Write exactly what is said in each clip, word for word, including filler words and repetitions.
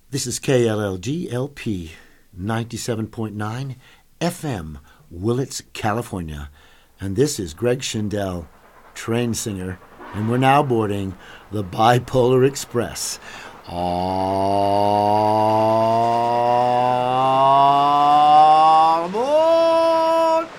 This is K L L G L P ninety-seven point nine F M, Willits, California. And this is Greg Schindel, train singer, and we're now boarding the Bipolar Express. All aboard!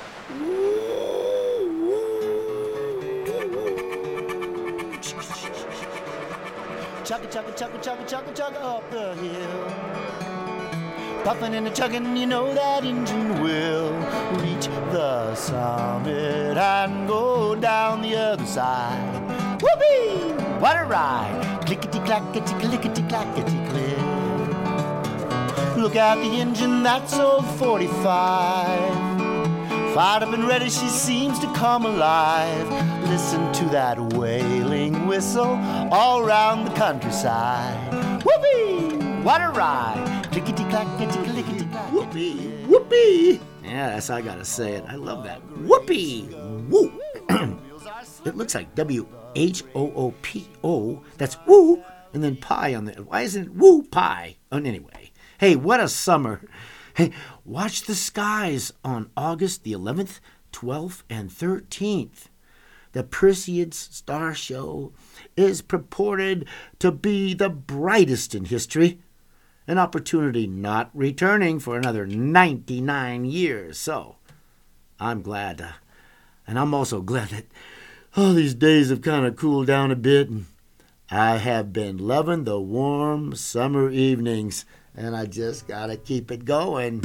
Chugga, chugga, chugga, chugga, chugga, chugga up the hill. Puffin' and a chuggin', you know that engine will reach the summit and go down the other side. Whoopee! What a ride! Clickety-clackety, clickety-clackety-click. Look out the engine, that's old forty-five. Fired up and ready, she seems to come alive. Listen to that wailing whistle all round the countryside. Whoopee! What a ride! Clickety-clackety, clickety-clack. Whoopee! Whoopee! Yeah, that's how I gotta say it. I love that. Whoopee! Woo! It looks like W H O O P O. That's woo! And then pie on the... Why isn't it woo pie? Oh, anyway. Hey, what a summer. Hey, watch the skies on August the eleventh, twelfth, and thirteenth. The Perseids Star Show is purported to be the brightest in history, an opportunity not returning for another ninety-nine years. So, I'm glad, uh, and I'm also glad that all oh, these days have kind of cooled down a bit, and I have been loving the warm summer evenings, and I just gotta keep it going.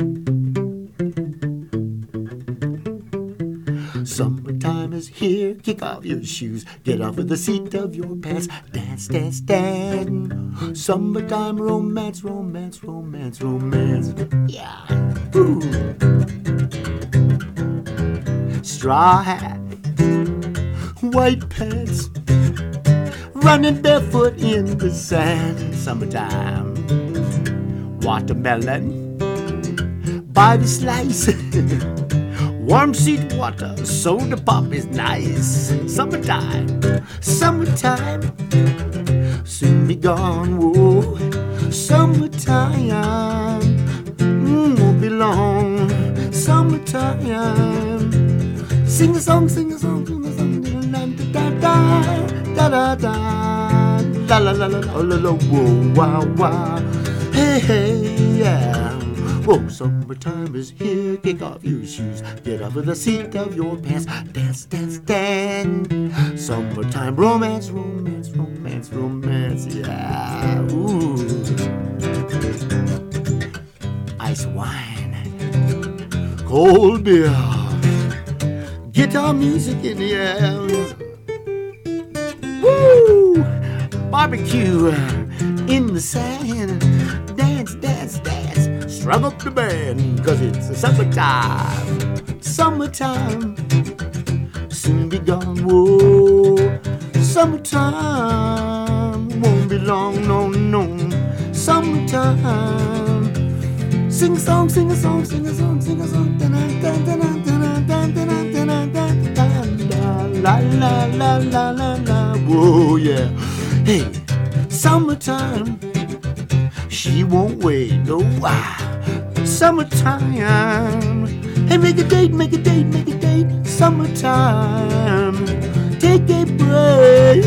Summertime is here, kick off your shoes, get off of the seat of your pants, dance, dance, dance. Summertime romance, romance, romance, romance. Yeah. Ooh. Straw hat, white pants, running barefoot in the sand. Summertime. Watermelon by the slice. Warm seat water, soda pop is nice. Summertime, summertime, soon be gone, whoa. Summertime, mm, won't be long. Summertime, sing a song, sing a song, sing a song, da da da da da da, la la la la la la, whoa, wow, wow, hey, hey, yeah. Whoa, summertime is here, kick off your shoes, get off of the seat of your pants, dance, dance, dance. Summertime romance, romance, romance, romance, yeah, ooh. Ice wine, cold beer, guitar music in the air. Woo! Barbecue in the sand, dance, dance, dance. Strung up the band, cause it's the summertime. Summertime, soon be gone, whoa. Summertime, won't be long, no, no. Summertime, sing a song, sing a song, sing a song, sing a song. La la la la la la, whoa, yeah. Hey, summertime, she won't wait, no, ah. Summertime, hey, make a date, make a date, make a date. Summertime, take a break.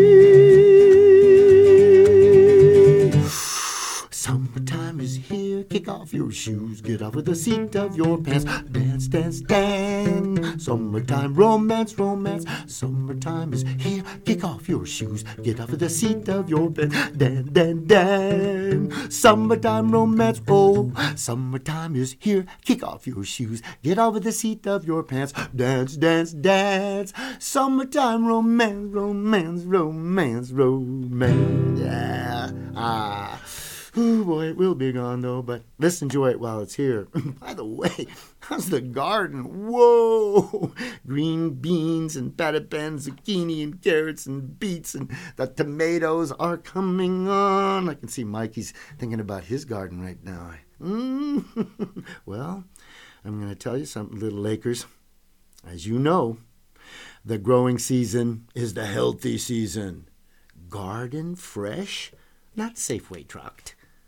Summertime is here, kick off your shoes, get off of the seat of your pants, dance, dance, dance. Summertime romance, romance. Summertime is here, kick off your shoes, get off of the seat of your pants, dance, dance, dance. Summertime romance, oh. Summertime is here, kick off your shoes, get off of the seat of your pants, dance, dance, dance. Summertime romance, romance, romance, romance. Yeah. Ah. Oh boy, it will be gone though, but let's enjoy it while it's here. By the way, how's the garden? Whoa! Green beans and pata pans, zucchini and carrots and beets, and the tomatoes are coming on. I can see Mikey's thinking about his garden right now. Mm. Well, I'm going to tell you something, little Lakers. As you know, the growing season is the healthy season. Garden fresh, not Safeway trucked.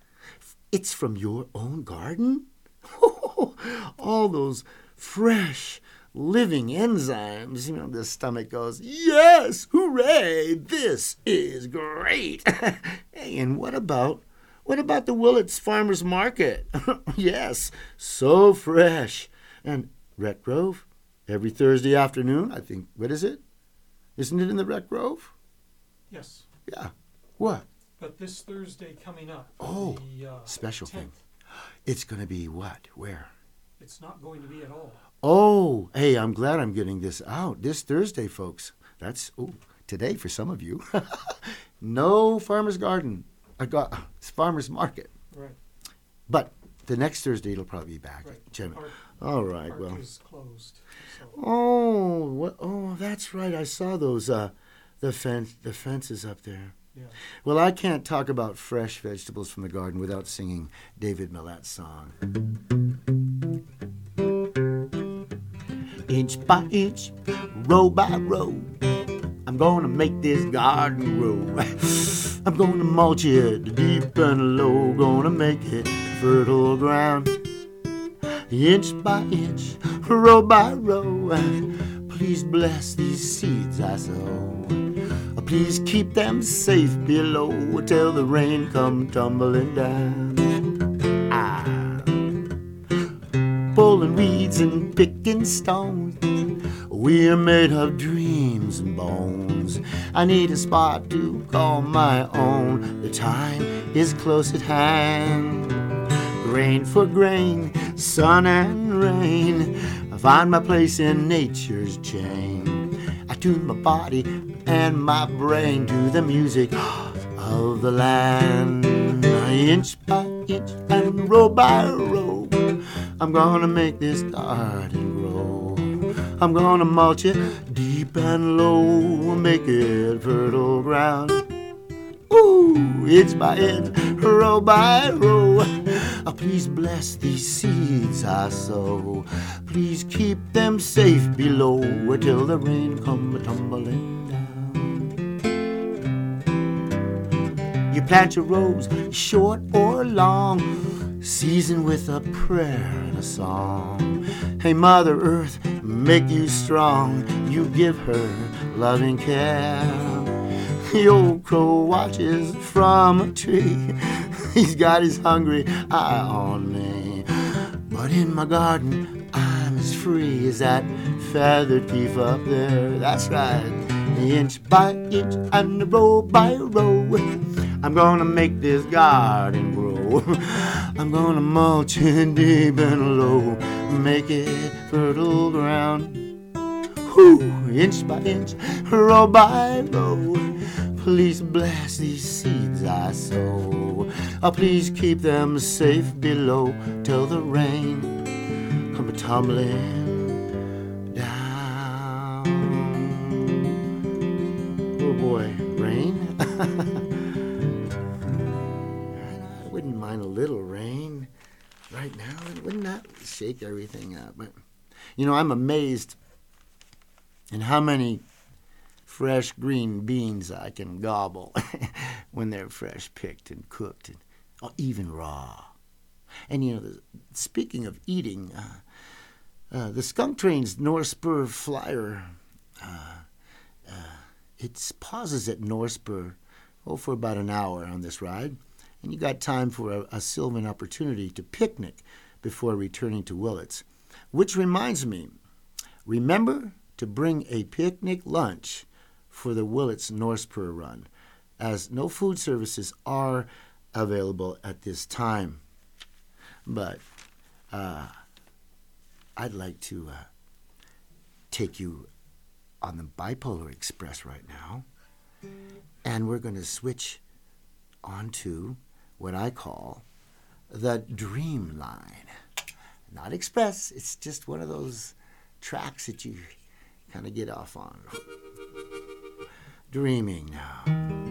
It's from your own garden? All those fresh, living enzymes. You know, the stomach goes, yes, hooray, this is great. Hey, and what about, what about the Willits Farmers Market? Yes, so fresh. And Rec Grove, every Thursday afternoon, I think, what is it? Isn't it in the Rec Grove? Yes. Yeah. What? But this Thursday coming up. Oh, the, uh, special tenth, thing. It's going to be what? Where? It's not going to be at all. Oh, hey, I'm glad I'm getting this out. This Thursday, folks. That's, oh, today for some of you. No Farmer's Garden. I got it's Farmer's Market. Right. But the next Thursday, it'll probably be back. Right. Jim. Park, All right, park well. is closed. So. Oh, what? Oh, that's right. I saw those, uh, the fence, the fences up there. Yeah. Well, I can't talk about fresh vegetables from the garden without singing David Millet's song. Inch by inch, row by row, I'm gonna make this garden grow. I'm gonna mulch it deep and low, gonna make it fertile ground. Inch by inch, row by row, please bless these seeds I sow. Please keep them safe below till the rain come tumbling down. Ah, pulling weeds and picking stones, we're made of dreams and bones. I need a spot to call my own. The time is close at hand. Grain for grain, sun and rain, I find my place in nature's chain. I tune my body and my brain to the music of the land. Inch by inch and row by row, I'm gonna make this garden grow. I'm gonna mulch it deep and low, make it fertile ground. Ooh, inch by inch, row by row, oh, please bless these seeds I sow. Please keep them safe below till the rain come tumbling down. You plant your rows, short or long, season with a prayer and a song. Hey, Mother Earth, make you strong, you give her loving care. The old crow watches from a tree, he's got his hungry eye on me. But in my garden, I'm as free as that feathered thief up there. That's right, inch by inch and row by row, I'm gonna make this garden grow. I'm gonna mulch it deep and low, make it fertile ground. Whew, inch by inch, row by row, please bless these seeds I sow. Oh, please keep them safe below till the rain come tumbling down. Oh boy, rain? I wouldn't mind a little rain right now. Wouldn't that shake everything up? But, you know, I'm amazed in how many fresh green beans I can gobble when they're fresh picked and cooked, and or even raw. And, you know, the, speaking of eating, uh, uh, the Skunk Train's North Spur Flyer, uh, uh, it pauses at North Spur, oh, for about an hour on this ride, and you got time for a, a sylvan opportunity to picnic before returning to Willits. Which reminds me, remember to bring a picnic lunch for the Willits North Spur run, as no food services are available at this time. But uh, I'd like to uh, take you on the Bipolar Express right now, and we're going to switch onto what I call the Dream Line. Not Express, it's just one of those tracks that you kind of get off on. Dreaming now.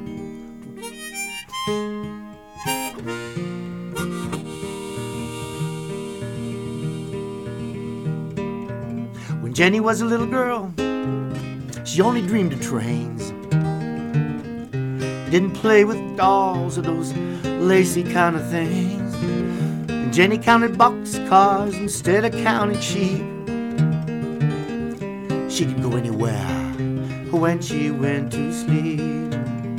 When Jenny was a little girl, she only dreamed of trains. Didn't play with dolls or those lacy kind of things. And Jenny counted boxcars instead of counting sheep. She could go anywhere when she went to sleep.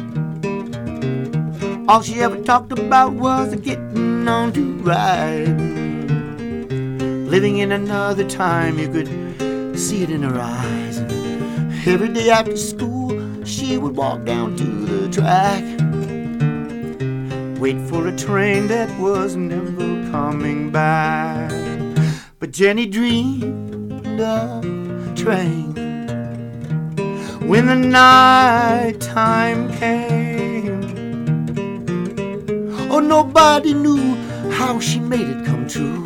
All she ever talked about was getting on to ride. Living in another time, you could see it in her eyes. And every day after school, she would walk down to the track, wait for a train that was never coming back. But Jenny dreamed of a train when the night time came. Oh, nobody knew how she made it come true.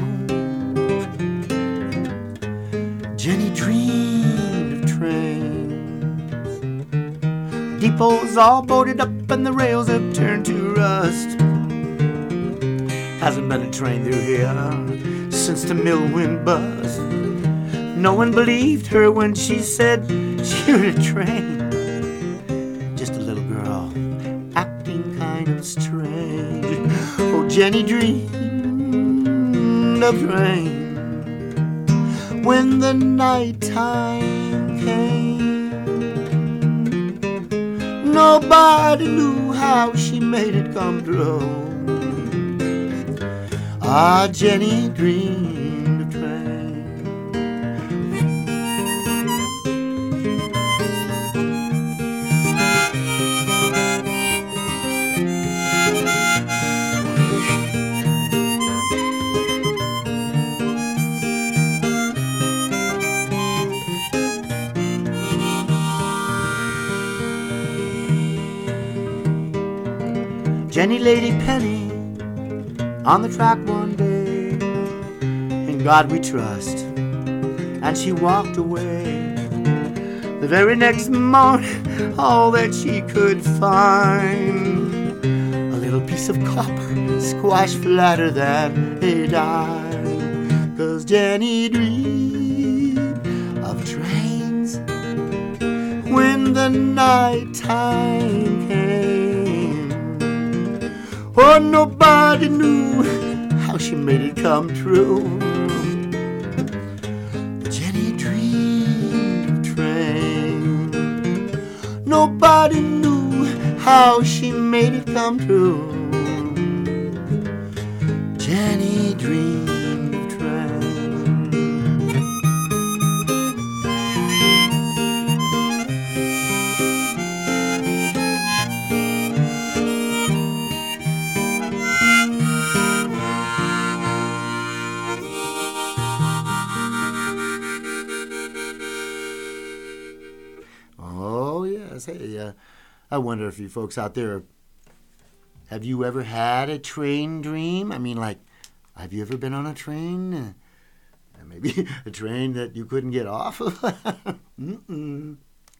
Jenny dreamed of train. The depot's all boarded up and the rails have turned to rust. Hasn't been a train through here since the mill went bust. No one believed her when she said she heard a train. Just a little girl acting kind of strange. Oh, Jenny dreamed of train when the night time came. Nobody knew how she made it come true. Ah, Jenny dreamed of train. Jenny Lady Penny on the track one day. In God we trust. And she walked away. The very next morning, all that she could find, a little piece of copper squashed flatter than a dime. 'Cause Jenny dreamed of trains when the night time came. Oh, nobody knew how she made it come true. Jenny dreamed of train. Nobody knew how she made it come true. Jenny dreamed of train. Hey, uh, I wonder if you folks out there, have you ever had a train dream? I mean, like, have you ever been on a train? Uh, maybe a train that you couldn't get off of? Mm-mm.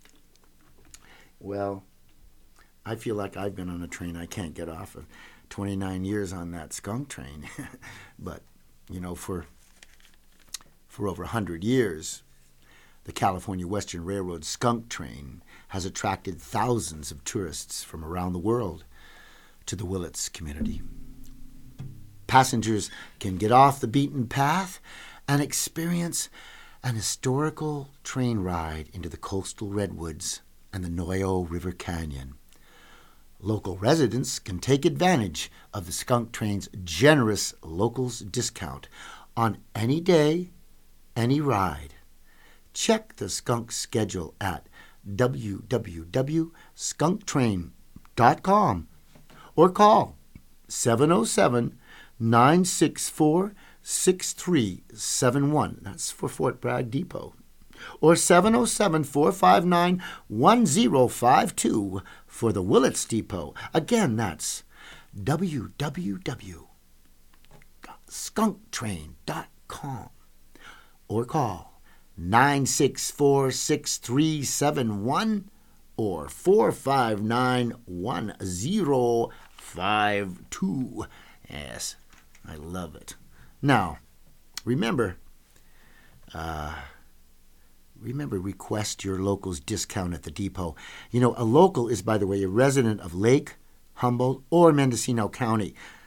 Well, I feel like I've been on a train I can't get off of. twenty-nine years on that skunk train. But, you know, for for over one hundred years, the California Western Railroad skunk train has attracted thousands of tourists from around the world to the Willits community. Passengers can get off the beaten path and experience an historical train ride into the coastal redwoods and the Noyo River Canyon. Local residents can take advantage of the skunk train's generous locals discount on any day, any ride. Check the skunk schedule at w w w dot skunk train dot com or call seven oh seven, nine six four, six three seven one. That's for Fort Bragg Depot. Or seven oh seven, four five nine, one oh five two for the Willits Depot. Again, that's w w w dot skunk train dot com or call nine six four, six three seven one or four five nine, one oh five two. Yes, I love it. Now, remember, uh, remember, request your local's discount at the depot. You know, a local is, by the way, a resident of Lake, Humboldt, or Mendocino County.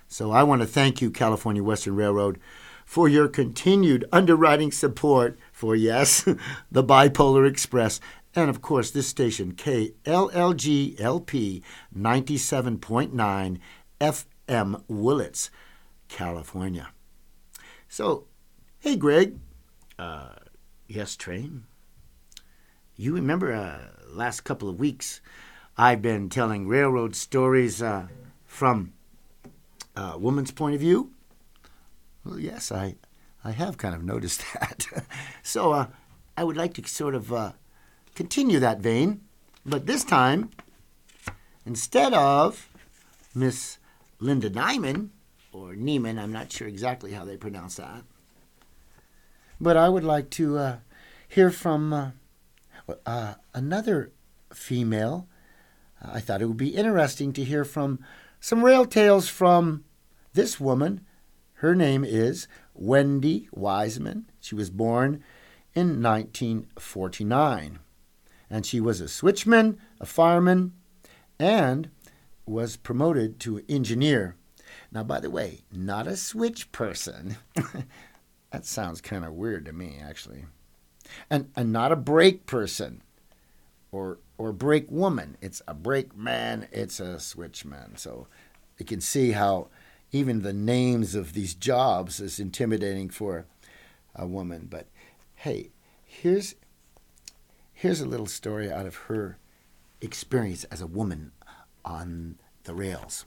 So I want to thank you, California Western Railroad, for your continued underwriting support for, yes, the Bipolar Express, and of course this station, K L L G L P ninety-seven point nine F M Willits, California. So, hey Greg, uh, yes, Train, you remember uh, last couple of weeks I've been telling railroad stories uh, from a woman's point of view? Well, yes, I, I have kind of noticed that. so uh, I would like to sort of uh, continue that vein, but this time, instead of Miss Linda Nyman, or Neiman, I'm not sure exactly how they pronounce that, but I would like to uh, hear from uh, uh, another female. I thought it would be interesting to hear from some rail tales from this woman. Her name is Wendy Wiseman. She was born in nineteen forty-nine, and she was a switchman, a fireman, and was promoted to engineer. Now, by the way, not a switch person. That sounds kind of weird to me, actually. And, and not a brake person or or brake woman. It's a brake man, it's a switchman. So you can see how even the names of these jobs is intimidating for a woman. But hey, here's here's a little story out of her experience as a woman on the rails.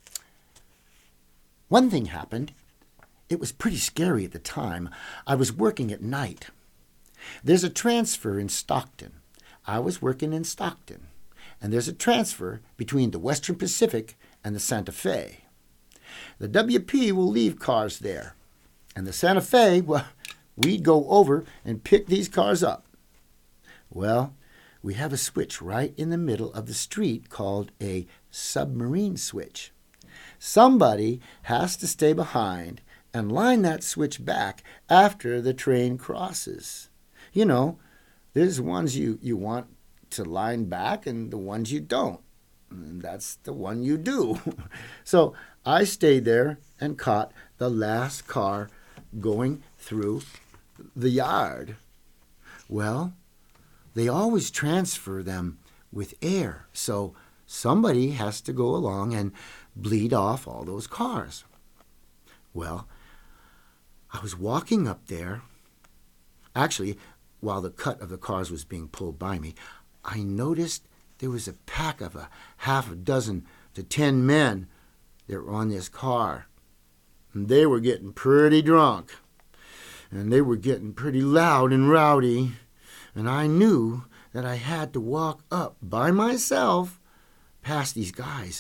One thing happened. It was pretty scary at the time. I was working at night. There's a transfer in Stockton. I was working in Stockton. And there's a transfer between the Western Pacific and the Santa Fe. The W P will leave cars there. And the Santa Fe, well, we'd go over and pick these cars up. Well, we have a switch right in the middle of the street called a submarine switch. Somebody has to stay behind and line that switch back after the train crosses. You know, there's ones you, you want to line back and the ones you don't. And that's the one you do. So I stayed there and caught the last car going through the yard. Well, they always transfer them with air, so somebody has to go along and bleed off all those cars. Well, I was walking up there. Actually, while the cut of the cars was being pulled by me, I noticed there was a pack of a half a dozen to ten men that were on this car. And they were getting pretty drunk. And they were getting pretty loud and rowdy. And I knew that I had to walk up by myself past these guys.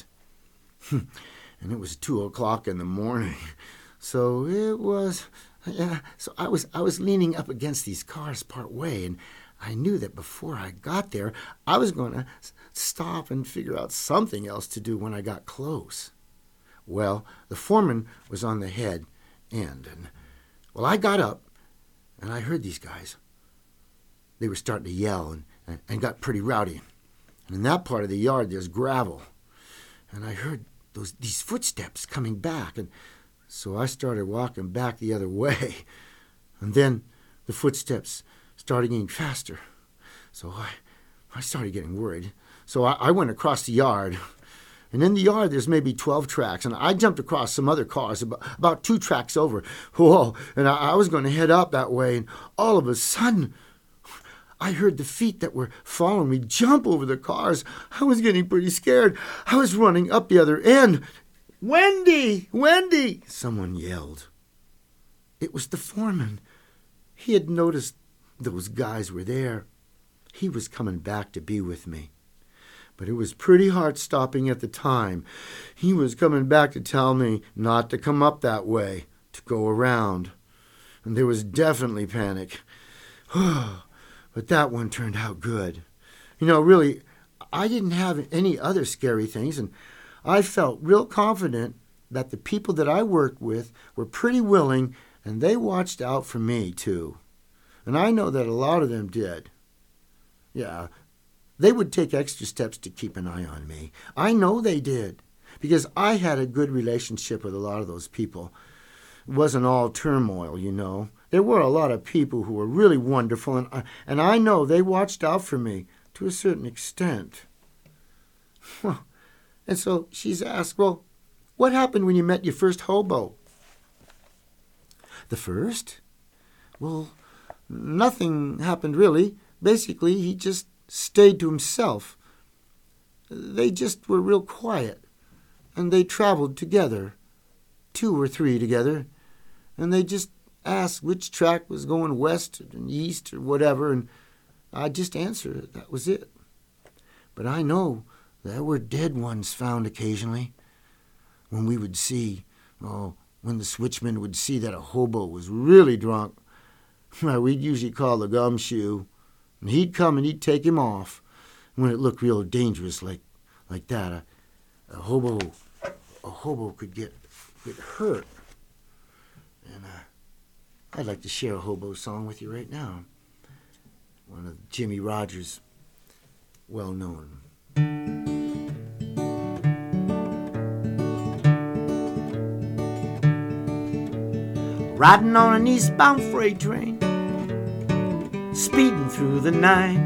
And it was two o'clock in the morning. So it was, yeah, so I was I was leaning up against these cars part way, and I knew that before I got there, I was going to stop and figure out something else to do when I got close. Well, the foreman was on the head end, and, well, I got up, and I heard these guys. They were starting to yell and, and, and got pretty rowdy. And in that part of the yard, there's gravel. And I heard those these footsteps coming back, and so I started walking back the other way. And then the footsteps started getting faster. So I, I started getting worried. So I, I went across the yard. And in the yard, there's maybe twelve tracks. And I jumped across some other cars about, about two tracks over. Whoa, and I, I was going to head up that way. And all of a sudden, I heard the feet that were following me jump over the cars. I was getting pretty scared. I was running up the other end. Wendy! Wendy! Someone yelled. It was the foreman. He had noticed those guys were there. He was coming back to be with me. But it was pretty heart-stopping at the time. He was coming back to tell me not to come up that way, to go around. And there was definitely panic. But that one turned out good. You know, really, I didn't have any other scary things, and I felt real confident that the people that I worked with were pretty willing, and they watched out for me, too. And I know that a lot of them did. Yeah, they would take extra steps to keep an eye on me. I know they did, because I had a good relationship with a lot of those people. It wasn't all turmoil, you know. There were a lot of people who were really wonderful, and I, and I know they watched out for me to a certain extent. Well, and so she's asked, well, what happened when you met your first hobo? The first? Well, nothing happened really. Basically, he just stayed to himself. They just were real quiet, and they traveled together, two or three together, and they just asked which track was going west and east or whatever, and I just answered it. That was it. But I know there were dead ones found occasionally. When we would see, oh, when the switchman would see that a hobo was really drunk, well, we'd usually call the gumshoe, and he'd come and he'd take him off. When it looked real dangerous like like that, a, a hobo a hobo could get get hurt. And uh, I'd like to share a hobo song with you right now. One of Jimmy Rogers' well-known. Riding on an eastbound freight train, speeding through the night.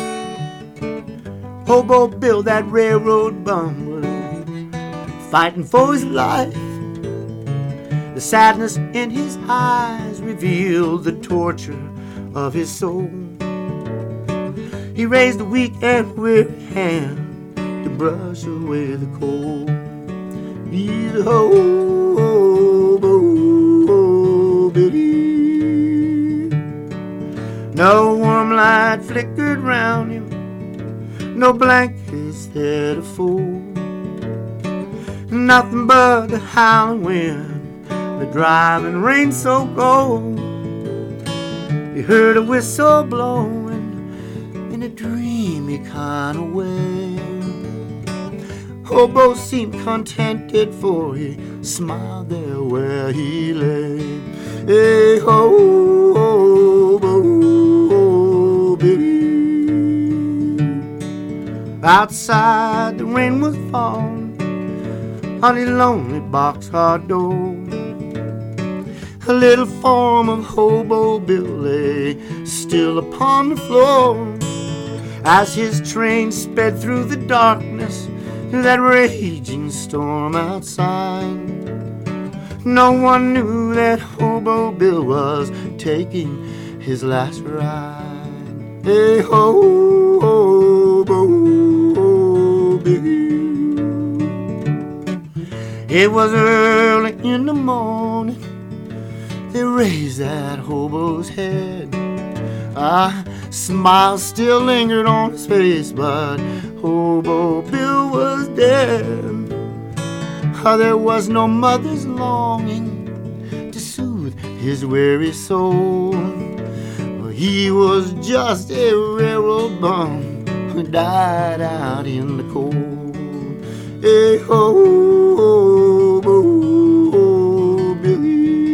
Hobo Bill, that railroad bum, fighting for his life. The sadness in his eyes revealed the torture of his soul. He raised a weak and weary hand to brush away the cold. He's a hobo Billy. No warm light flickered round him, no blankets there to fold. Nothing but the howling wind, the driving rain so cold. He heard a whistle blowing in a dreamy kind of way. Hobo seemed contented, for he smiled there where he lay. Hey, hobo Billy. Outside the rain was falling on his lonely boxcar door. A little form of Hobo Bill lay still upon the floor as his train sped through the darkness, that raging storm outside. No one knew that Hobo Bill was taking his last ride. Hey, hobo Billy. It was early in the morning, they raised that hobo's head. A smile still lingered on his face, but Hobo Bill was dead. Oh, there was no mother's longing to soothe his weary soul. Well, he was just a railroad bum who died out in the cold. Hey, hobo Billy.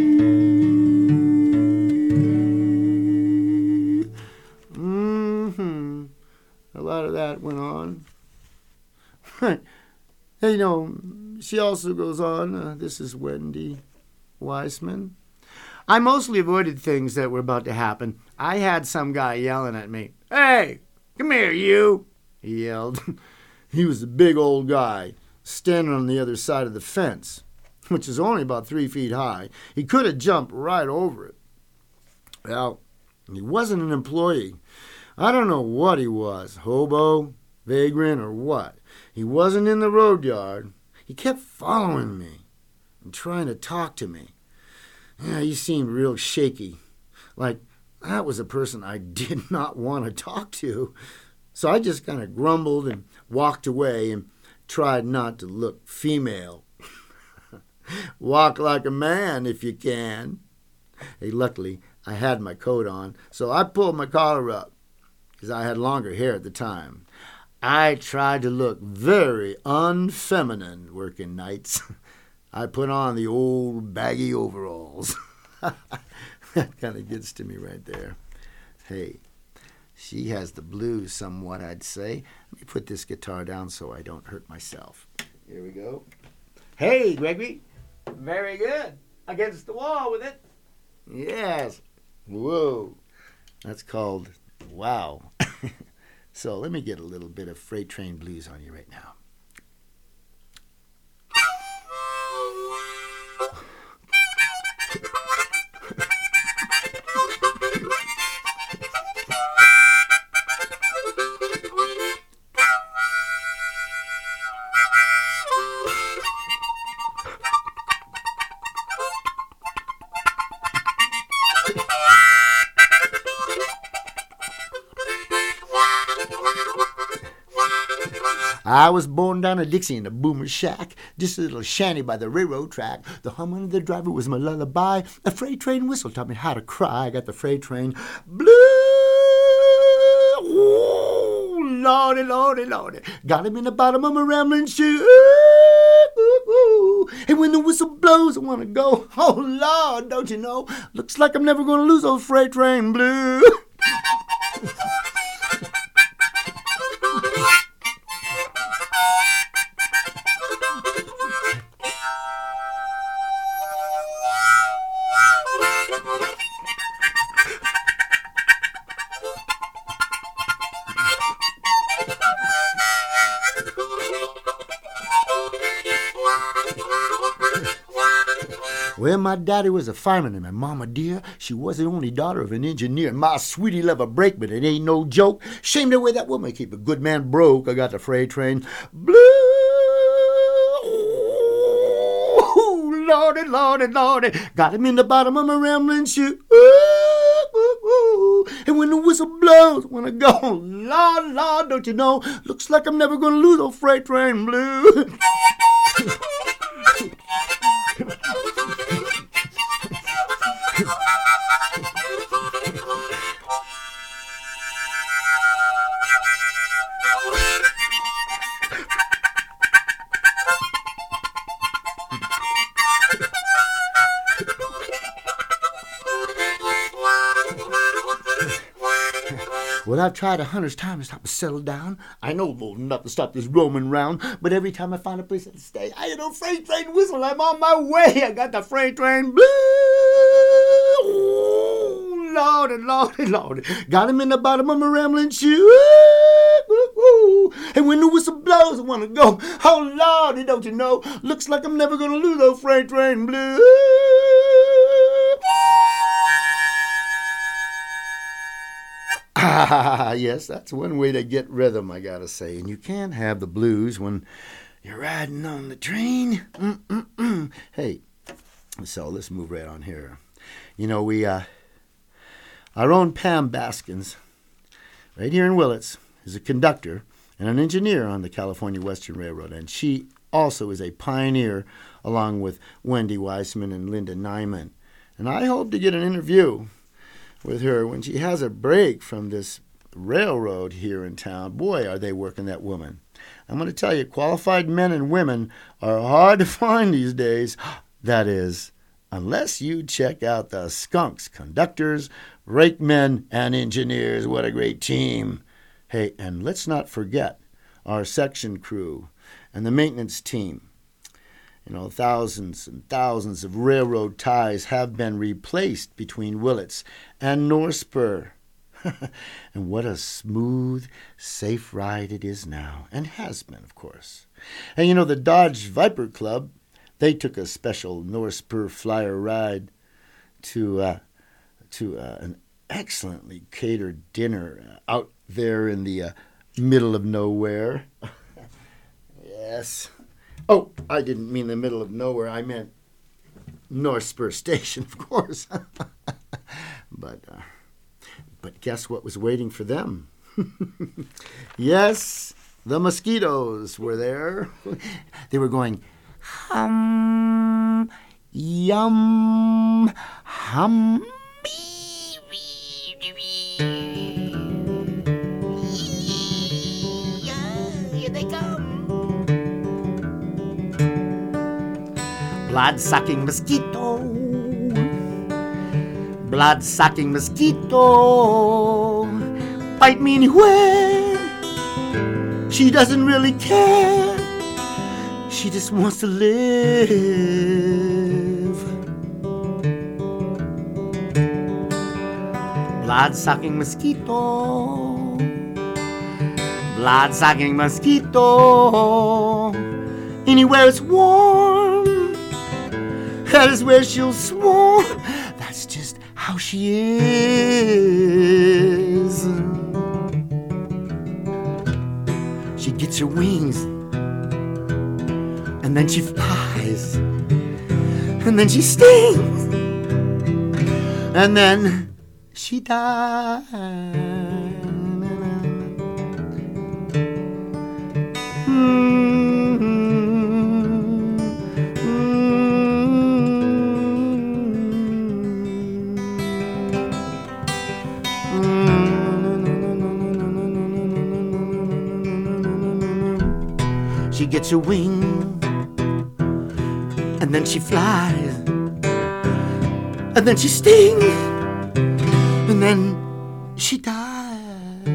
Mm-hmm. A lot of that went on. Hey, you know, she also goes on, uh, this is Wendy Weissman. I mostly avoided things that were about to happen. I had some guy yelling at me. Hey, come here, you, he yelled. He was a big old guy standing on the other side of the fence, which is only about three feet high. He could have jumped right over it. Well, he wasn't an employee. I don't know what he was, hobo, vagrant, or what. He wasn't in the road yard. He kept following me and trying to talk to me. Yeah, he seemed real shaky, like that was a person I did not want to talk to. So I just kind of grumbled and walked away and tried not to look female. Walk like a man if you can. Hey, luckily, I had my coat on, so I pulled my collar up because I had longer hair at the time. I tried to look very unfeminine working nights. I put on the old baggy overalls. That kind of gets to me right there. Hey, she has the blues somewhat, I'd say. Let me put this guitar down so I don't hurt myself. Here we go. Hey, Gregory. Very good. Against the wall with it. Yes. Whoa. That's called wow. So let me get a little bit of Freight Train Blues on you right now. I was born down in Dixie in a boomer shack, just a little shanty by the railroad track. The humming of the driver was my lullaby. A freight train whistle taught me how to cry. I got the freight train blue. Ooh, Lordy, Lordy, Lordy. Got him in the bottom of my rambling shoe. Ooh, ooh. And when the whistle blows, I want to go. Oh, Lord, don't you know? Looks like I'm never going to lose those freight train blue. Well, my daddy was a fireman and my mama dear, she was the only daughter of an engineer. My sweetie love a break, but it ain't no joke. Shame the way that woman keep a good man broke. I got the freight train blue. Ooh, Lordy, Lordy, Lordy. Got him in the bottom of my rambling shoe. Ooh, ooh, ooh. And when the whistle blows, when I go, Lord, Lord, don't you know? Looks like I'm never gonna lose a freight train blue. Well, I've tried a hundred times to stop and settle down. I know I'm old enough to stop this roaming round, but every time I find a place to stay, I hear the freight train whistle. I'm on my way. I got the freight train blue. Ooh, Lordy, Lordy, Lordy. Got him in the bottom of my rambling shoe. Ooh, ooh. And when the whistle blows, I want to go. Oh, Lordy, don't you know? Looks like I'm never going to lose those freight train blue. Ah, yes, that's one way to get rhythm, I gotta say. And you can't have the blues when you're riding on the train. Mm-mm-mm. Hey, so let's move right on here. You know, we, uh, our own Pam Baskins, right here in Willits, is a conductor and an engineer on the California Western Railroad. And she also is a pioneer along with Wendy Weissman and Linda Nyman. And I hope to get an interview with her when she has a break from this railroad here in town. Boy, are they working that woman. I'm going to tell you, qualified men and women are hard to find these days. That is, unless you check out the Skunks, conductors, brakemen, and engineers. What a great team. Hey, and let's not forget our section crew and the maintenance team. You know, thousands and thousands of railroad ties have been replaced between Willits and Northspur. And what a smooth, safe ride it is now, and has been, of course. And you know, the Dodge Viper Club, they took a special Northspur flyer ride to uh, to uh, an excellently catered dinner uh, out there in the uh, middle of nowhere. Yes. Oh, I didn't mean the middle of nowhere. I meant Northspur Station, of course. but uh, but guess what was waiting for them? Yes, the mosquitoes were there. They were going, hum, yum, hum. Here they come. Blood-sucking mosquito, blood-sucking mosquito, bite me anywhere, she doesn't really care, She just wants to live. Blood-sucking mosquito, blood-sucking mosquito. Anywhere it's warm, that is where she'll swarm. That's just how she is. She gets her wings, and then she flies, and then she stings, and then she dies. She gets her wing, and then she flies, and then she stings, and then she dies.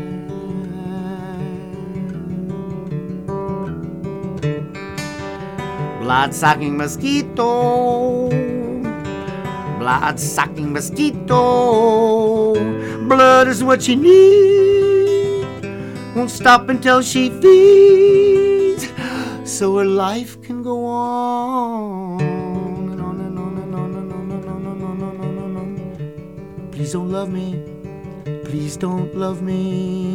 Blood-sucking mosquito, blood-sucking mosquito. Blood is what she needs, won't stop until she feeds, so her life can go on and on and on and on and on and on and on and on and on. Please don't love me. Please don't love me.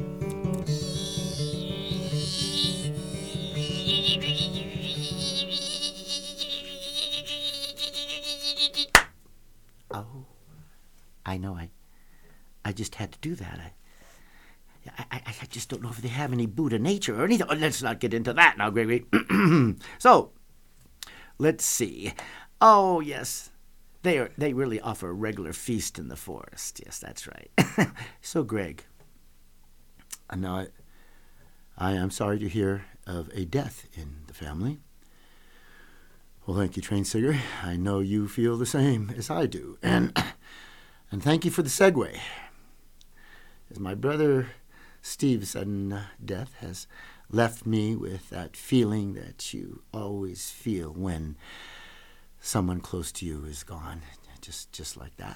Oh, I know. I, I just had to do that. I. I, I, I just don't know if they have any Buddha nature or anything. Oh, let's not get into that now, Gregory. So, let's see. Oh, yes. They are. They really offer a regular feast in the forest. Yes, that's right. So, Greg, now I, I am sorry to hear of a death in the family. Well, thank you, Train Sigger. I know you feel the same as I do. And, and thank you for the segue. As my brother Steve's sudden uh, death has left me with that feeling that you always feel when someone close to you is gone, just just like that.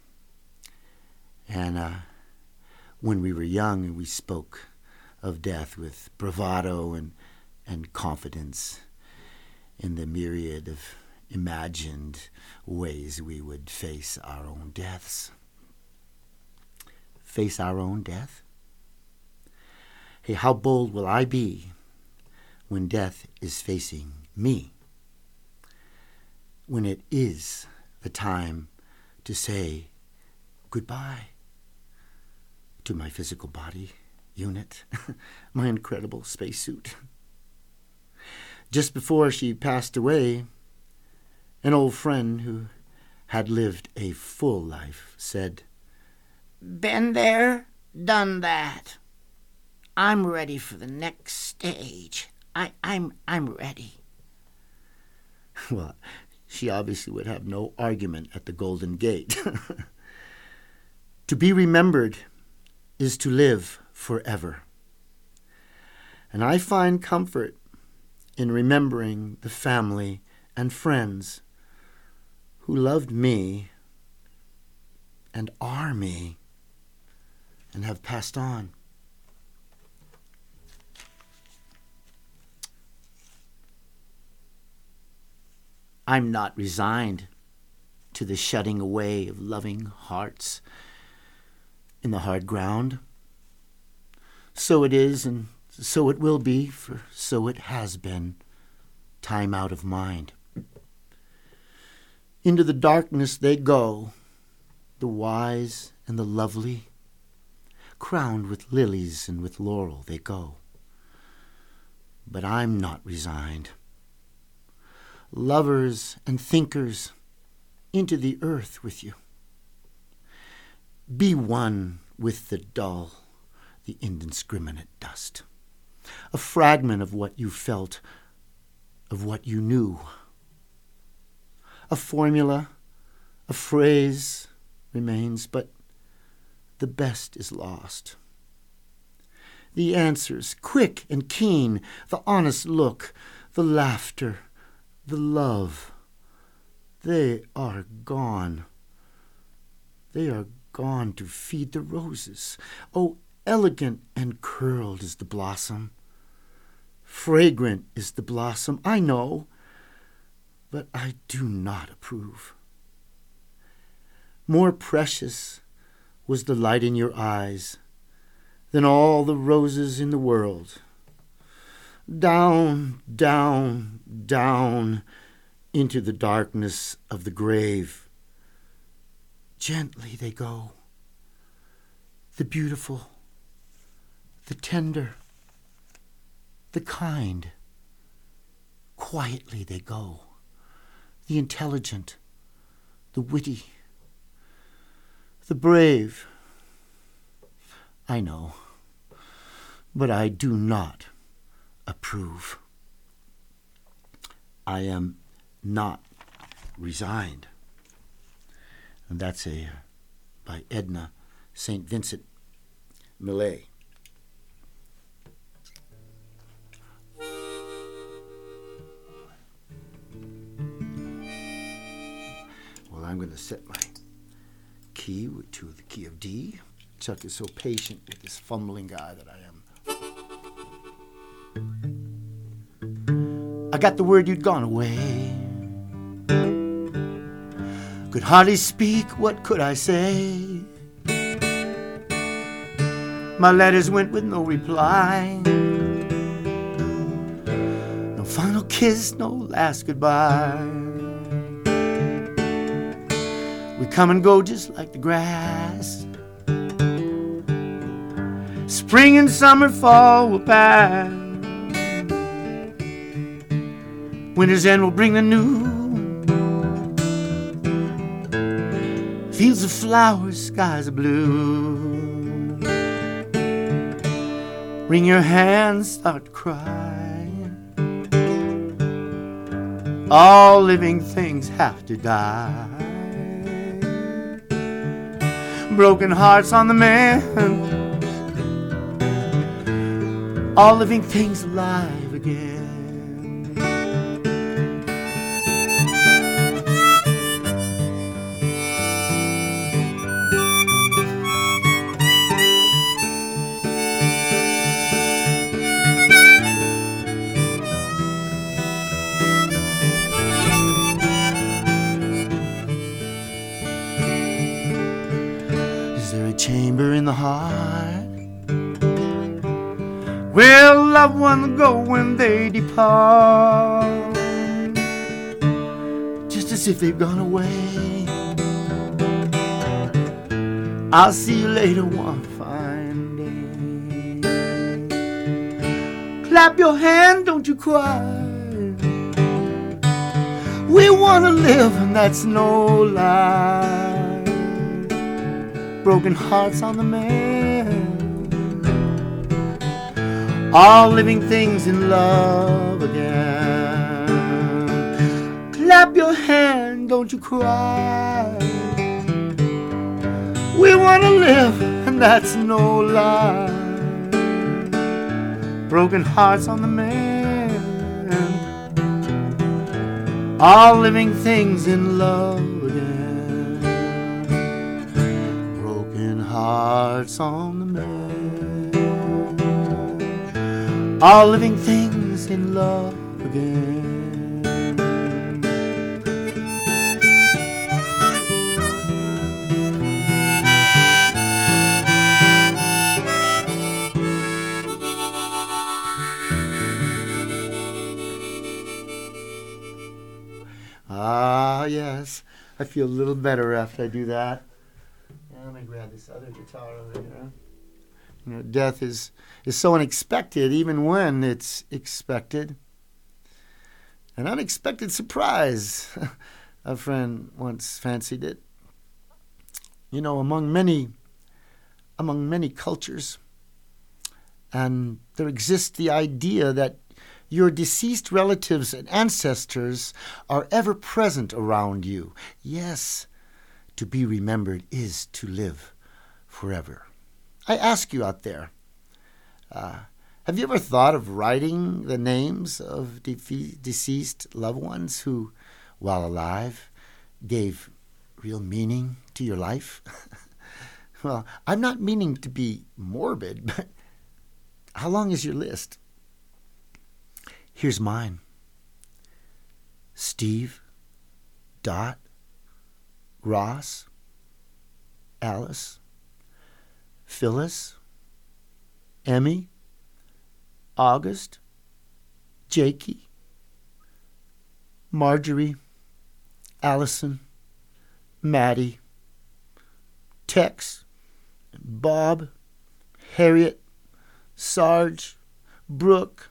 And uh, when we were young and we spoke of death with bravado and, and confidence in the myriad of imagined ways we would face our own deaths. Face our own death? Hey, how bold will I be when death is facing me? When it is the time to say goodbye to my physical body unit, my incredible spacesuit. Just before she passed away, an old friend who had lived a full life said, "Been there, done that. I'm ready for the next stage. I, I'm I'm ready." Well, she obviously would have no argument at the Golden Gate. To be remembered is to live forever. And I find comfort in remembering the family and friends who loved me and are me and have passed on. I'm not resigned to the shutting away of loving hearts in the hard ground. So it is, and so it will be, for so it has been, time out of mind. Into the darkness they go, the wise and the lovely, crowned with lilies and with laurel they go. But I'm not resigned. Lovers and thinkers, into the earth with you. Be one with the dull, the indiscriminate dust. A fragment of what you felt, of what you knew. A formula, a phrase remains, but the best is lost. The answers, quick and keen, the honest look, the laughter, the love, they are gone. They are gone to feed the roses. Oh, elegant and curled is the blossom. Fragrant is the blossom, I know, but I do not approve. More precious was the light in your eyes than all the roses in the world. Down, down, down into the darkness of the grave. Gently they go. The beautiful, the tender, the kind. Quietly they go. The intelligent, the witty, the brave. I know, but I do not approve. I am not resigned. And that's a by Edna Saint Vincent Millay. Well, I'm going to set my key to the key of D. Chuck is so patient with this fumbling guy that I am. I got the word you'd gone away. Could hardly speak, what could I say? My letters went with no reply. No final kiss, no last goodbye. We come and go just like the grass. Spring and summer, fall will pass. Winter's end will bring the new. Fields of flowers, skies of blue. Wring your hands, start to cry. All living things have to die. Broken hearts on the mend. All living things alive again. Chamber in the heart where loved ones go when they depart, just as if they've gone away. I'll see you later one fine day. Clap your hand, don't you cry. We want to live and that's no lie. Broken hearts on the mend. All living things in love again. Clap your hand, don't you cry. We want to live, and that's no lie. Broken hearts on the mend. All living things in love again. Hearts on the mend. All living things in love again. Ah, yes. I feel a little better after I do that. Let me grab this other guitar over here. You know, death is, is so unexpected, even when it's expected. An unexpected surprise. A friend once fancied it. You know, among many, among many cultures, and there exists the idea that your deceased relatives and ancestors are ever present around you. Yes. To be remembered is to live forever. I ask you out there, uh, Have you ever thought of writing the names of defe- deceased loved ones who, while alive, gave real meaning to your life? Well, I'm not meaning to be morbid, but how long is your list? Here's mine. Steve, Dot, Ross, Alice, Phyllis, Emmy, August, Jakey, Marjorie, Allison, Maddie, Tex, Bob, Harriet, Sarge, Brooke,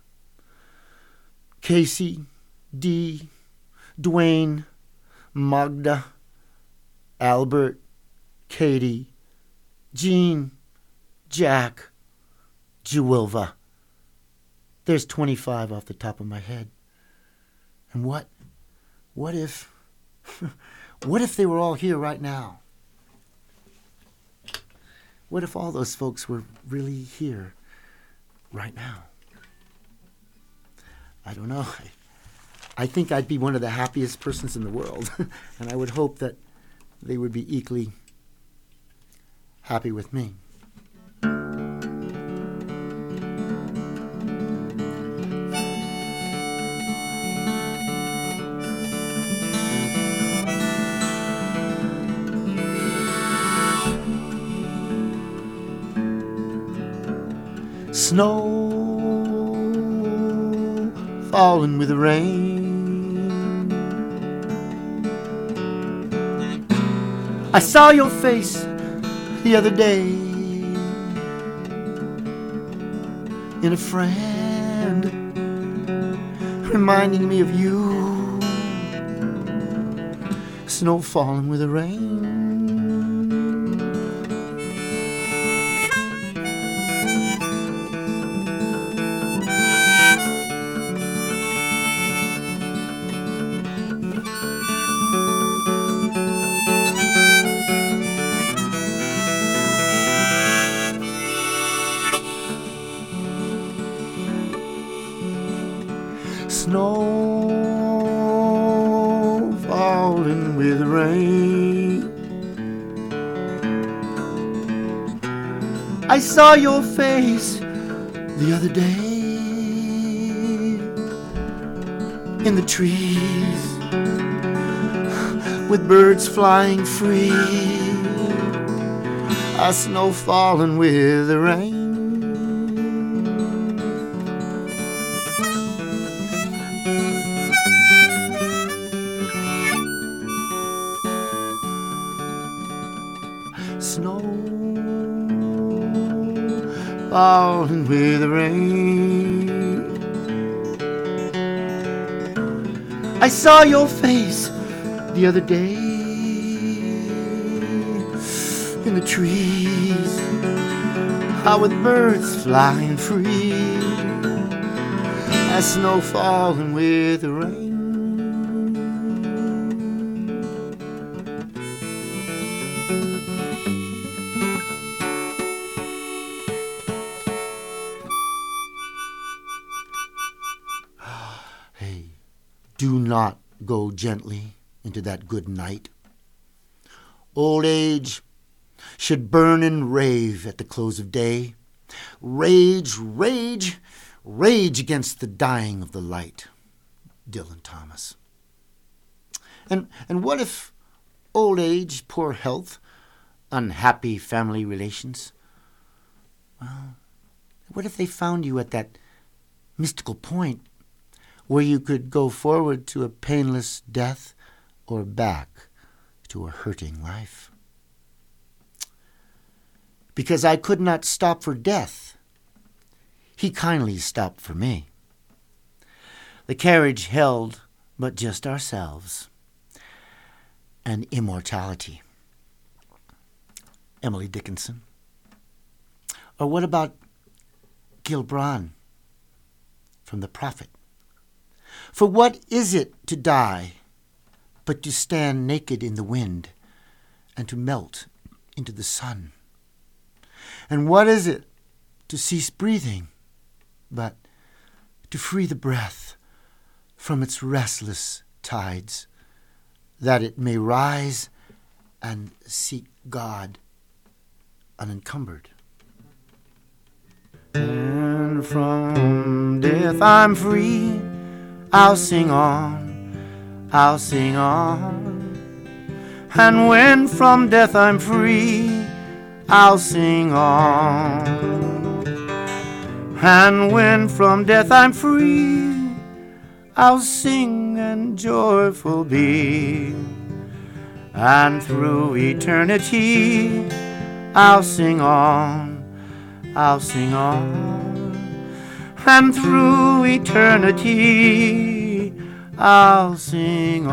Casey, Dee, Dwayne, Magda, Albert, Katie, Jean, Jack, Juwilva. There's twenty-five off the top of my head. And what, what if, what if they were all here right now? What if all those folks were really here right now? I don't know. I, I think I'd be one of the happiest persons in the world. And I would hope that they would be equally happy with me. Snow falling with the rain. I saw your face the other day in a friend, reminding me of you. Snow falling with the rain. Snow falling with the rain. I saw your face the other day in the trees with birds flying free. A snow falling with the rain. Snow falling with the rain. I saw your face the other day in the trees, how with birds flying free, as snow falling with the rain. Hey, do not go gently into that good night. Old age should burn and rave at the close of day. Rage, rage, rage against the dying of the light. Dylan Thomas. And, and what if old age, poor health, unhappy family relations? Well, what if they found you at that mystical point where you could go forward to a painless death or back to a hurting life? Because I could not stop for death, he kindly stopped for me. The carriage held but just ourselves and immortality. Emily Dickinson. Or what about Gilbran from The Prophet? For what is it to die but to stand naked in the wind and to melt into the sun? And what is it to cease breathing but to free the breath from its restless tides, that it may rise and seek God unencumbered. And from death I'm free, I'll sing on, I'll sing on. And when from death I'm free, I'll sing on. And when from death I'm free, I'll sing and joyful be. And through eternity, I'll sing on, I'll sing on. And through eternity, I'll sing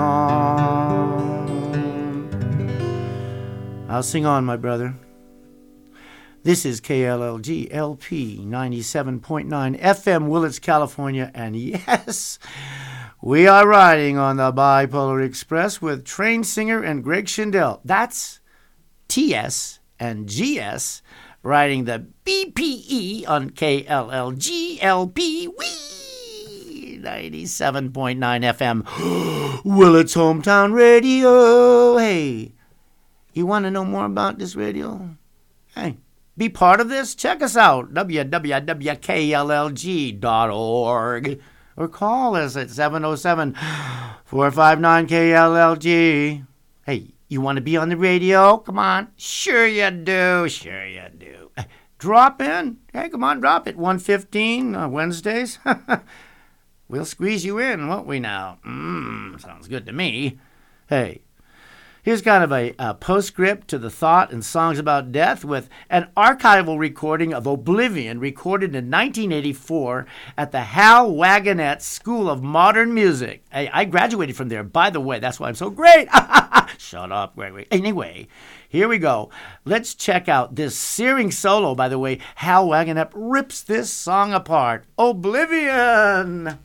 on. I'll sing on, my brother. This is K L L G L P ninety-seven point nine F M, Willits, California. And yes, we are riding on the Bipolar Express with Train Singer and Greg Schindel. That's T S and G S riding the B P E on K L L G L P Wee ninety-seven point nine F M, Willits Hometown Radio. Hey, you want to know more about this radio? Hey, be part of this? Check us out, w w w dot k l l g dot org. Or call us at seven oh seven, four five nine, K L L G. Hey, you want to be on the radio? Come on. Sure you do. Sure you do. Drop in. Hey, come on, drop it. one fifteen uh, Wednesdays. We'll squeeze you in, won't we now? Mmm, sounds good to me. Hey, here's kind of a, a postscript to the thought and songs about death with an archival recording of Oblivion recorded in nineteen eighty-four at the Hal Wagonette School of Modern Music. I, I graduated from there, by the way. That's why I'm so great. Shut up, Gregory. Anyway, here we go. Let's check out this searing solo. By the way, Hal Wagonette rips this song apart. Oblivion.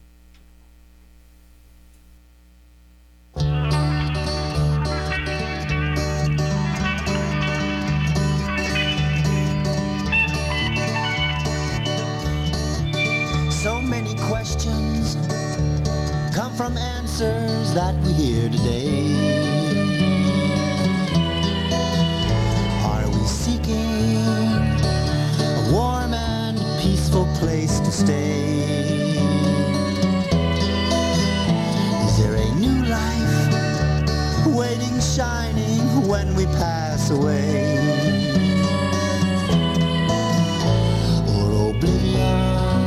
So many questions come from answers that we hear today. Are we seeking a warm and peaceful place to stay? Is there a new life waiting, shining when we pass away? Or oblivion?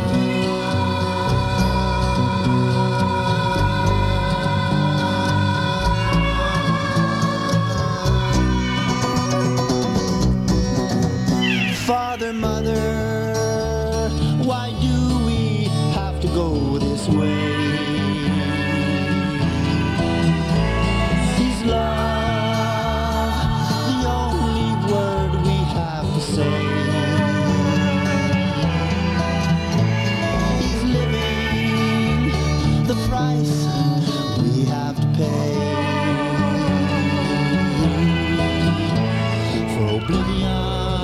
Father, mother, why do we have to go this way? Is love the only word we have to say? Is living the price we have to pay for oblivion?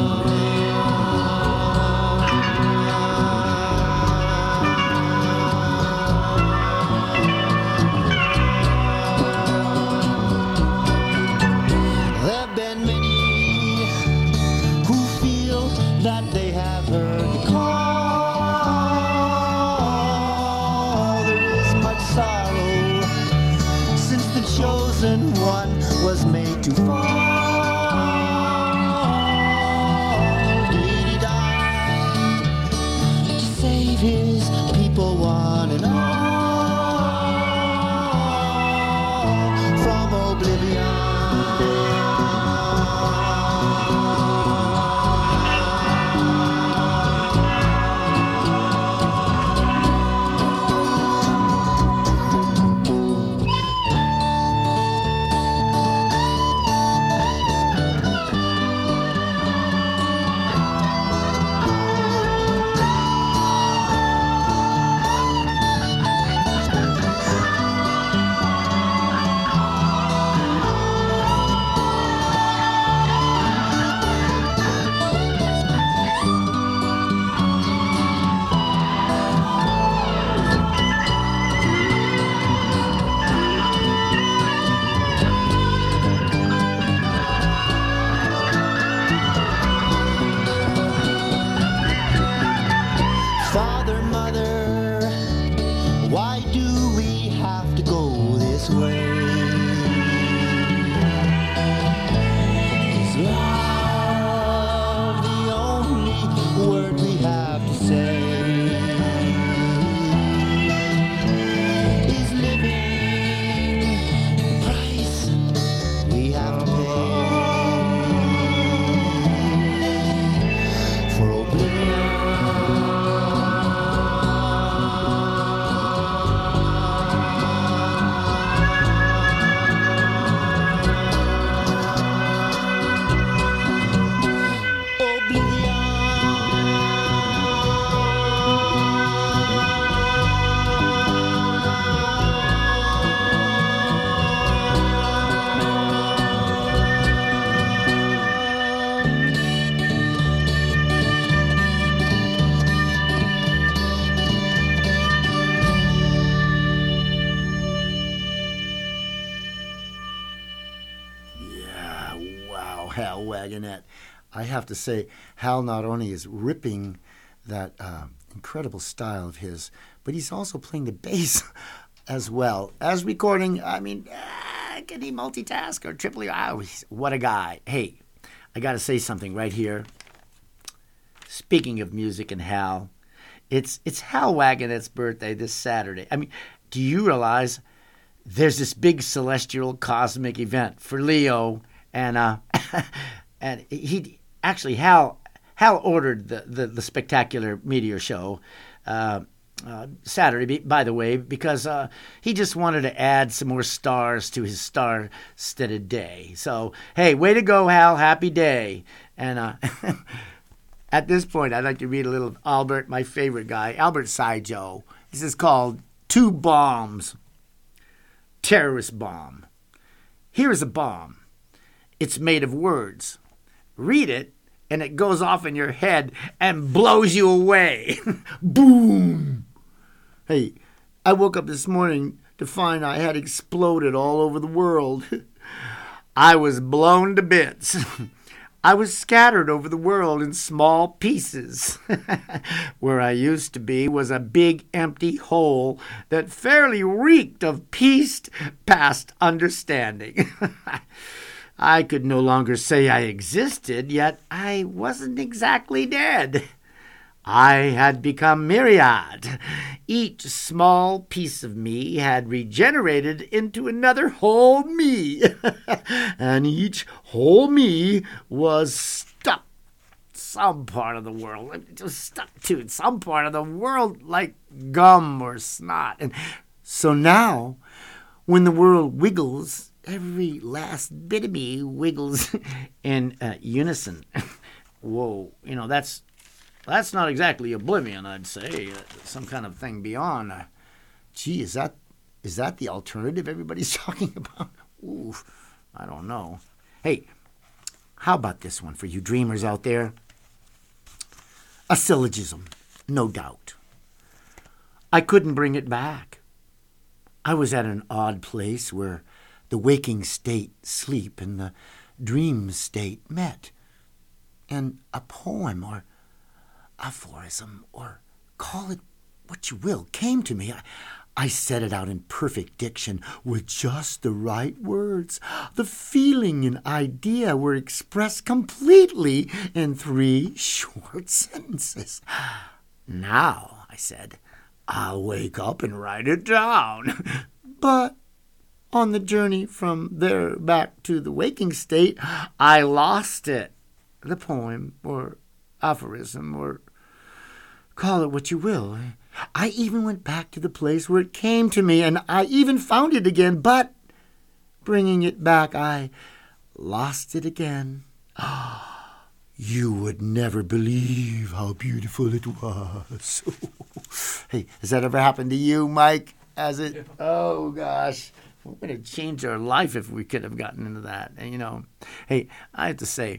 That they have heard the call. There is much sorrow since the chosen one was made to fall. Did he die to save his people one and all from oblivion? Hal Wagonette. I have to say, Hal not only is ripping that uh, incredible style of his, but he's also playing the bass as well. As recording, I mean, uh, can he multitask or triple? Oh, what a guy. Hey, I got to say something right here. Speaking of music and Hal, it's it's Hal Wagonette's birthday this Saturday. I mean, do you realize there's this big celestial cosmic event for Leo, and uh, and he actually Hal Hal ordered the the, the spectacular meteor show uh, uh, Saturday, by the way, because uh, he just wanted to add some more stars to his star-studded day. So hey, way to go, Hal! Happy day! And uh, at this point, I'd like to read a little of Albert, my favorite guy, Albert Sidjo. This is called Two Bombs. Terrorist bomb. Here is a bomb. It's made of words. Read it, and it goes off in your head and blows you away. Boom! Hey, I woke up this morning to find I had exploded all over the world. I was blown to bits. I was scattered over the world in small pieces. Where I used to be was a big empty hole that fairly reeked of peace past understanding. I could no longer say I existed, yet I wasn't exactly dead. I had become myriad. Each small piece of me had regenerated into another whole me. And each whole me was stuck some part of the world. It was stuck to some part of the world like gum or snot. And so now, when the world wiggles, every last bit of me wiggles in uh, unison. Whoa, you know, that's That's not exactly oblivion, I'd say. Uh, some kind of thing beyond. Uh, gee, is that is that the alternative everybody's talking about? Ooh, I don't know. Hey, how about this one for you dreamers out there? A syllogism, no doubt. I couldn't bring it back. I was at an odd place where the waking state, sleep, and the dream state met. And a poem or aphorism, or call it what you will, came to me. I, I set it out in perfect diction with just the right words. The feeling and idea were expressed completely in three short sentences. Now, I said, I'll wake up and write it down. But on the journey from there back to the waking state, I lost it. The poem, or aphorism, or call it what you will. I even went back to the place where it came to me, and I even found it again, but bringing it back, I lost it again. You would never believe how beautiful it was. Hey, has that ever happened to you, Mike? Has it? Yeah. Oh, gosh. It would have changed our life if we could have gotten into that. And, you know, hey, I have to say,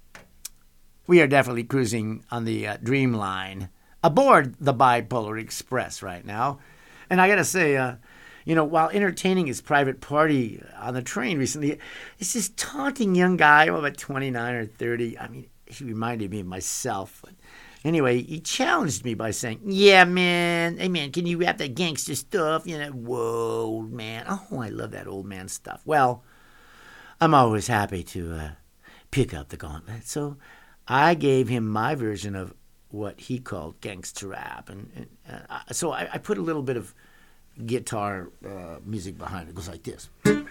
we are definitely cruising on the uh, dream line aboard the Bipolar Express right now. And I got to say, uh, you know, while entertaining his private party on the train recently, it's this taunting young guy, about twenty-nine or thirty. I mean, he reminded me of myself. But anyway, he challenged me by saying, yeah, man, hey, man, can you rap that gangster stuff? You know, whoa, old man. Oh, I love that old man stuff. Well, I'm always happy to uh, pick up the gauntlet. So I gave him my version of what he called gangster rap. And, and uh, so I, I put a little bit of guitar uh, music behind it. It goes like this.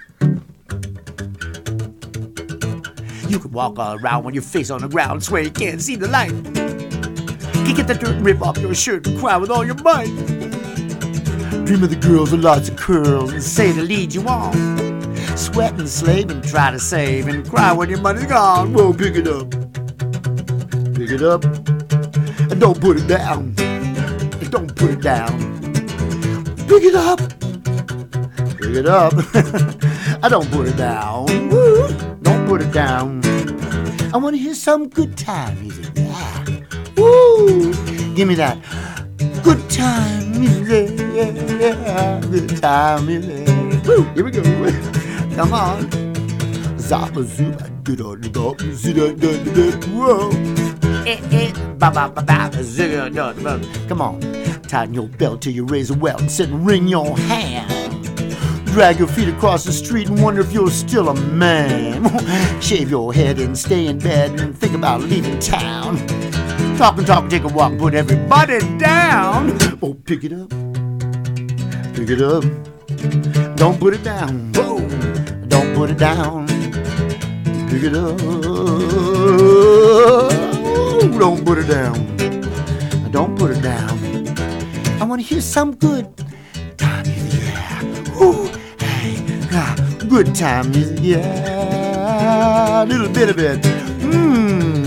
You could walk all around with your face on the ground, swear you can't see the light. You get that dirt and rip off your shirt and cry with all your might. Dream of the girls with lots of curls and say to lead you on. Sweat and slave and try to save and cry when your money's gone. Whoa, pick it up. Pick it up. And don't put it down. And don't put it down. Pick it up. Pick it up. I don't put it down. Woo. Don't put it down. I want to hear some good time music. Yeah. Woo. Give me that good time music. Yeah. Good time music. Woo. Here we go. Come on. Zap, zoom, do do do do, do do do. Whoa. Eh, eh, ba ba ba ba, zigga do do. Come on, tighten your belt till your razor welt and sit and wring your hand. Drag your feet across the street and wonder if you're still a man. Shave your head and stay in bed and think about leaving town. Talk and talk, take a walk, put everybody down. Oh, pick it up, pick it up. Don't put it down. Whoa, don't put it down. Pick it up. Don't put it down. Don't put it down. I want to hear some good time music. Yeah. Ooh, hey, ah, good time music. Yeah, a little bit of it. Mmm.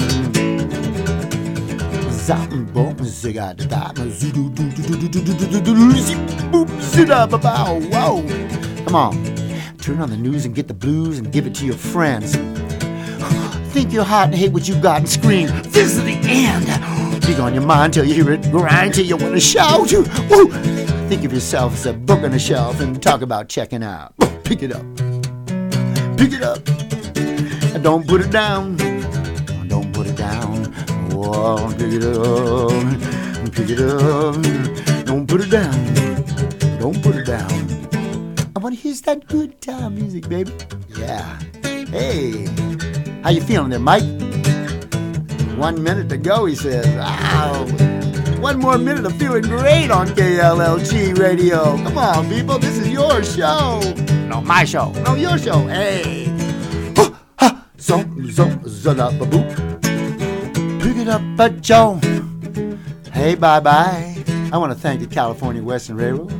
Whoa. Come on, turn on the news and get the blues and give it to your friends. Think you're hot and hate what you got and scream, this is the end. Dig on your mind till you hear it grind till you want to shout. Woo. Think of yourself as a book on a shelf and talk about checking out. Pick it up, pick it up, and don't put it down. Don't put it down. Oh, pick it up, pick it up. Don't put it down. Don't put it down. I want to hear that good time music, baby. Yeah. Hey, how you feeling there, Mike? One minute to go, he says. Wow. One more minute of feeling great on K L L G radio. Come on, people. This is your show. No, my show. No, your show. Hey. So, so, zada, baboo. Pick it up, but Joe. Hey, bye-bye. I want to thank the California Western Railroad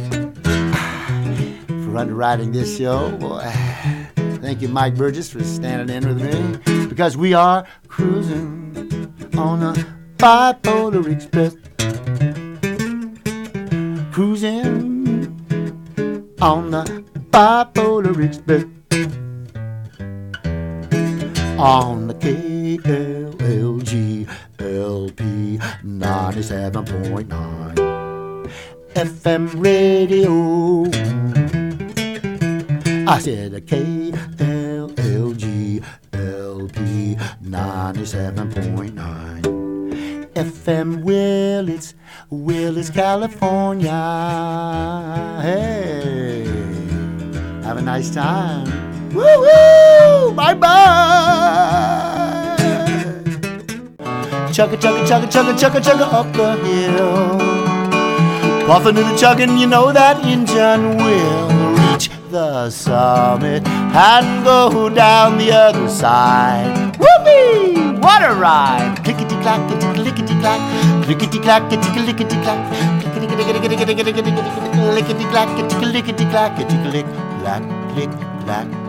for underwriting this show. Boy. Thank you, Mike Burgess, for standing in with me. Because we are cruising on a bipolar express. Cruising on the bipolar express. On the K L L G L P ninety-seven point nine F M radio. I said a K L L G L P ninety-seven point nine F M Willits, Willits, California. Hey, have a nice time. Woo woo! Bye bye! Chugga chugga chugga chugga chugga chugga up the hill. Puffin' to the chuggin', you know that engine will reach the summit and go down the other side. Whoopee! What a ride! Clickety clack, clickety clack, clickety clack, clickety clack, clickety clack, clickety clack, click clack, click clack.